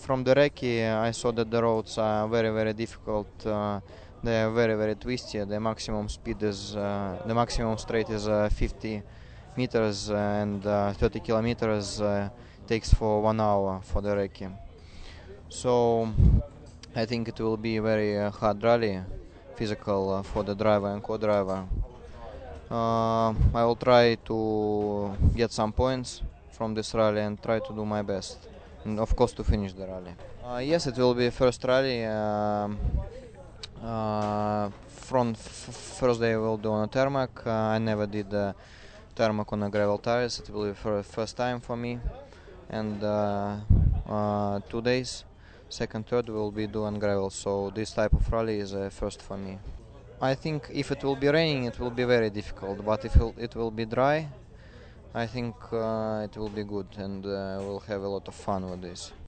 From the recce, I saw that the roads are very, very difficult. They are very, very twisty. The maximum speed is the maximum straight is 50 meters, and 30 kilometers takes for 1 hour for the recce. So I think it will be a very hard rally, physical for the driver and co-driver. I will try to get some points from this rally and try to do my best, and of course to finish the rally. Yes, it will be first rally. From first day I will do on a tarmac. I never did tarmac on a gravel tires. It will be for first time for me, and 2 days, second, third will be do on gravel. So this type of rally is first for me. I think if it will be raining, it will be very difficult. But if it will be dry, I think it will be good, and we'll have a lot of fun with this.